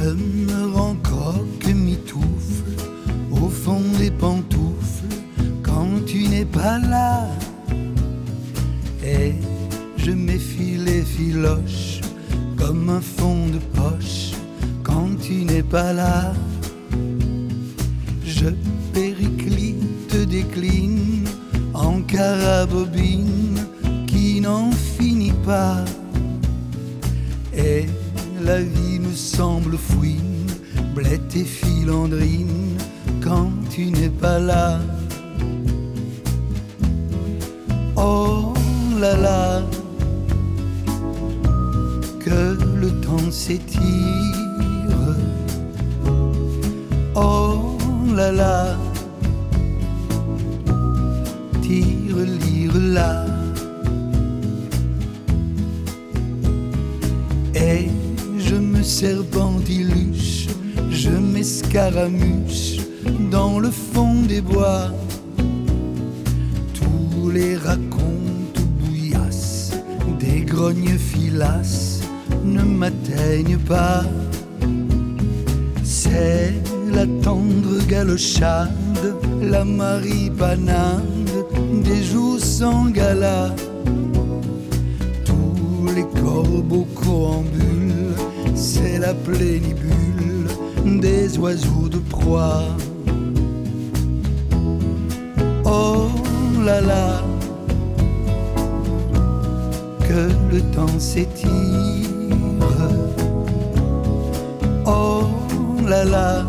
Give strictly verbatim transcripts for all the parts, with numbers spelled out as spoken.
me rends croque mitoufle au fond des pantoufles quand tu n'es pas là. Et je méfie les filoches comme un fond de poche quand tu n'es pas là. Je périclite, décline en carabobine qui n'en finit pas. Et la vie me semble fouine, blette et filandrine quand tu n'es pas là. Oh là là, que le temps s'étire. Oh là là, tire, lire là. Et je me serpentiluche, je m'escaramuche dans le fond des bois. Tous les racontes bouillasses des grognes filasses ne m'atteignent pas. C'est la tendre galochade, la maripanade des jours sans gala. Tous les corbeaux coambulent, c'est la plénibule des oiseaux de proie. Oh là là, que le temps s'étire. Oh là là,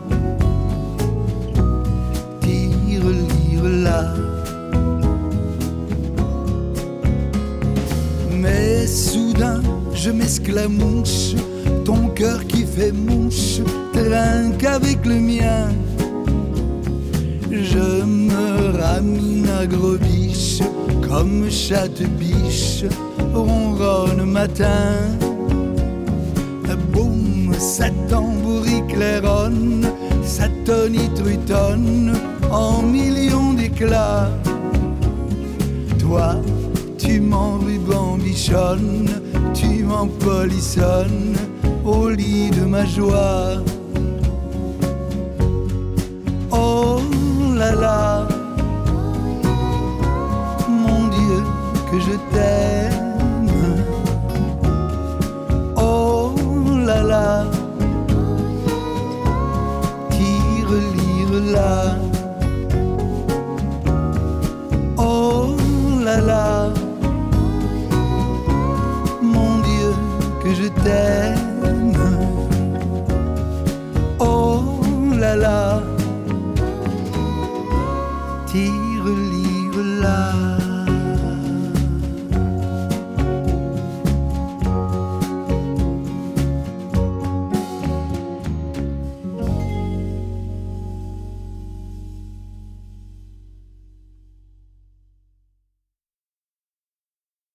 tire, lire là. Mais soudain je m'esclamouche, ton cœur qui fait mouche trinque avec le mien. Je me ramine à gros-biche comme chatte-biche, ronronne matin. Boum, ça tambourit claironne, ça tonitrutonne en millions d'éclats. Toi, tu m'enrubambichonnes, tu m'empolissonnes au lit de ma joie. Oh là là, mon Dieu, que je t'aime.